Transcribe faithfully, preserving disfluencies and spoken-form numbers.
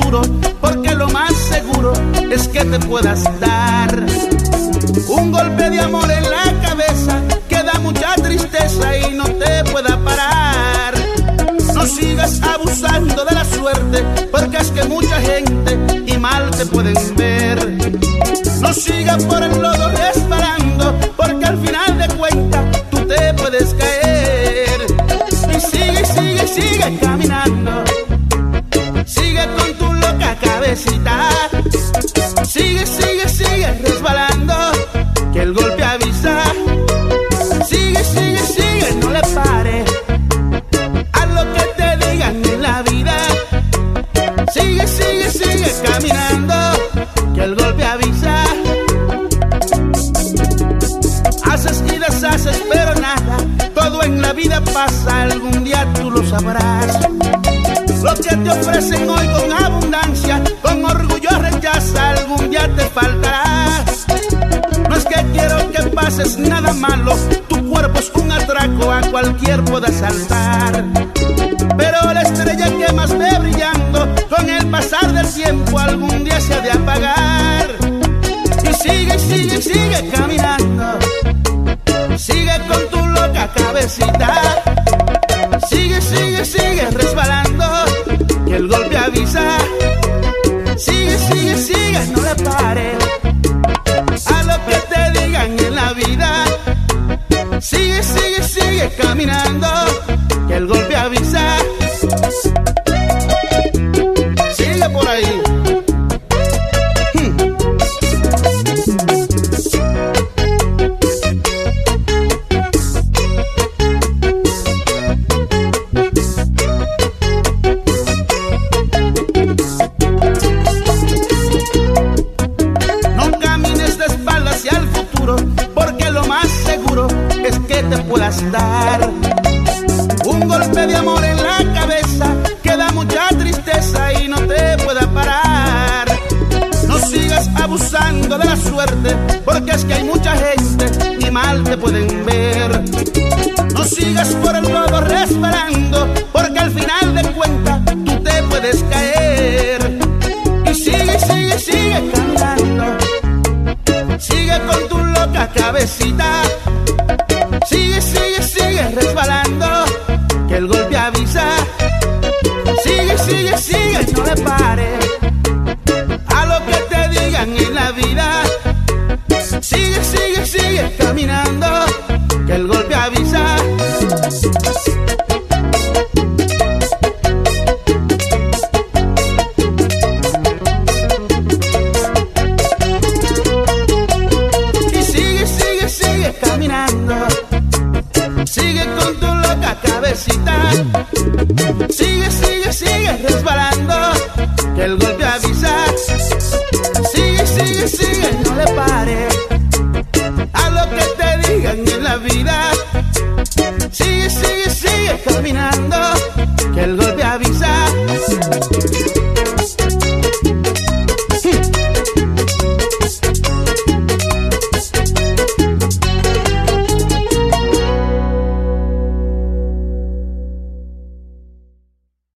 futuro, porque lo más seguro es que te puedas dar un golpe de amor en la cabeza que da mucha tristeza y no te pueda parar. No sigas abusando de la suerte, porque es que mucha gente y mal te pueden ver. No sigas por el lodo resbalando, porque al final de cuentas tú te puedes caer. Y sigue, sigue, sigue caminando, sigue con tu loca cabecita. Sigue, sigue, sigue resbalando, que el golpe avisa. Sigue, sigue, sigue, no le pare a lo que te digan en la vida. Sigue, sigue, sigue caminando, que el golpe avisa. Haces y deshaces, pero nada, todo en la vida pasa, algún día tú lo sabrás. Lo que te ofrecen hoy con abundancia, con orgullo rechaza, algún día te faltará. No es que quiero que pases nada malo, tu cuerpo es un atraco, a cualquier pueda saltar. Pero la estrella que más ve brillando, con el pasar del tiempo algún día se ha de apagar. Y sigue, sigue, sigue caminando, sigue con tu loca cabecita. Sigue, sigue, sigue resbalando, que el golpe avisa. Sigue, sigue, sigue, no le pare a lo que te digan en la vida. Sigue, sigue, sigue caminando, que el golpe avisa. Sigue por ahí. Dar un golpe de amor en la cabeza que da mucha tristeza y no te pueda parar. No sigas abusando de la suerte, porque es que hay mucha gente y mal te pueden ver. No sigas por el lodo resbalando, porque al final de cuentas tú te puedes caer. Y sigue, sigue, sigue caminando, sigue con tu loca cabecita. Sigue, sigue, sigue resbalando, que el golpe avisa. Sigue, sigue, sigue, no le pare a lo que te digan en la vida. Sigue, sigue, sigue caminando, que el golpe avisa. Y sigue, sigue, sigue caminando, sigue con tu loca cabecita. Sigue, sigue, sigue resbalando, que el golpe avisa. Sigue, sigue, sigue, no le pare a lo que te digan en la vida. Sigue, sigue, sigue caminando, que el golpe avisa.